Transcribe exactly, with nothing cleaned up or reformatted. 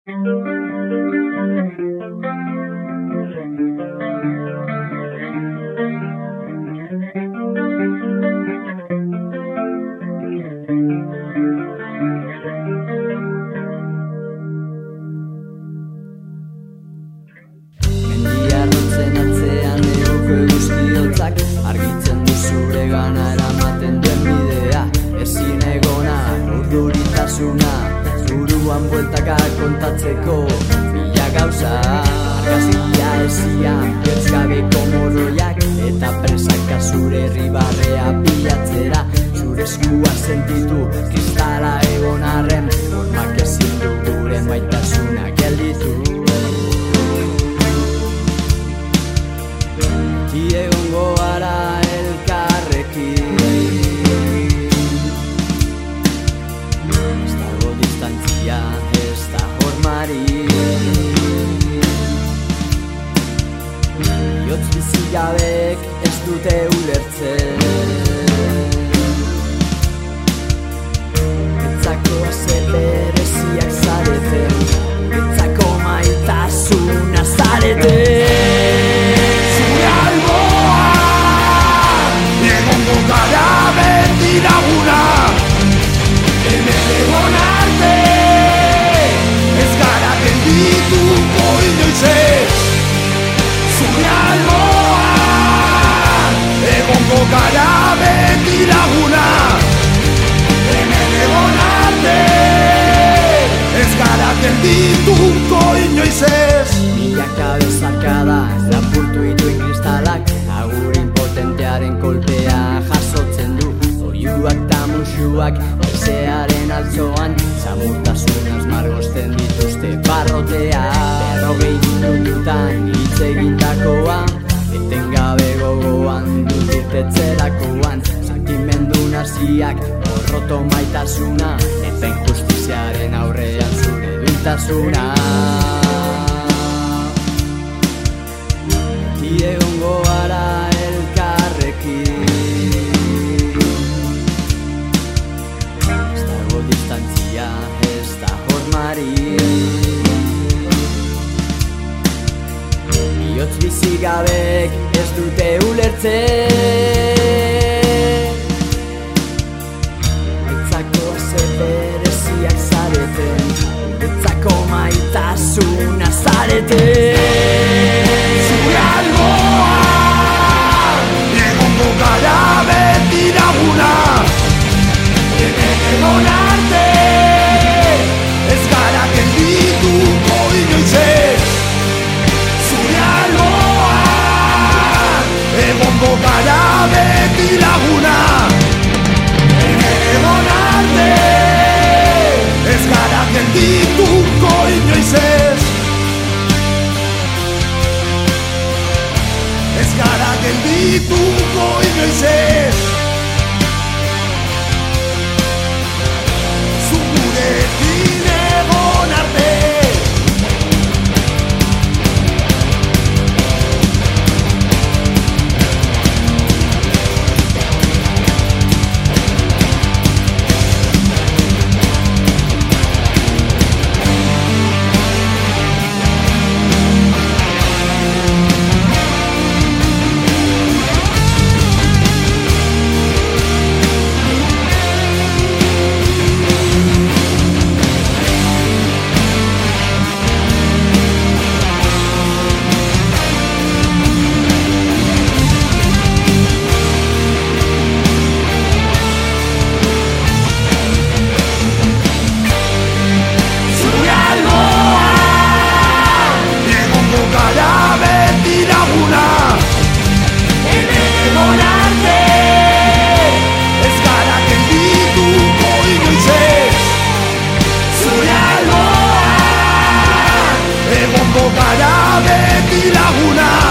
Mendiarrotzen atzean neguko eguzkiotzak argitzen du zure gana eramaten duen bidea. Ezin egona, urduritasuna, buruan bueltaka kontatzeko mila gauza. Argazkia ezian, bertzgabeko morroiak eta presaka zure ribarrea bilatzera. Zure eskua sentitu, kristala egon arren, hormak ezin du gure maitasuna gelditu. Ti egongo gara elkarrekin, ez dago distantzia, ez da hormarik. Bihotz bizigabek ez dute ulertzen, etzako ase bereziak zareten, etzako maitasuna zareten. Zure alboan egongo gara beti laguna, hemen egon arte ez gara geldituko inoiz ez. Zure alboan egongo gara beti laguna, hemen egon arte ez gara geldituko inoiz ez. Milaka bezarkada lapurtu dituen kristalak, agur impotentearen kolpea jasotzen du. Oiuak eta musuak haizearen altzoan, samurtasunaz margosten dituzte barrotea. Berrogei minututan hitz egindakoa, etengabe gogoan dut irtetzerakoan. Sentimendu naziak, borroto maitasuna, eta injustiziaren aurrean zure duintasuna. Ti egongo gara elkarrekin, ez dago distantzia, ez da hormarik. Bihotz bizigabek ez dute ulertzen, etzako ase bereziak zareten, etzako maitasuna zareten. Zure alboan egongo gara beti laguna, hemen egon arte ez gara geldituko inoiz ez. Zure alboan egongo gara beti laguna, hemen egon arte ez gara geldituko inoiz ez. Ez gara geldituko inoiz ez. Zu gurekin egon arte. Gara beti laguna.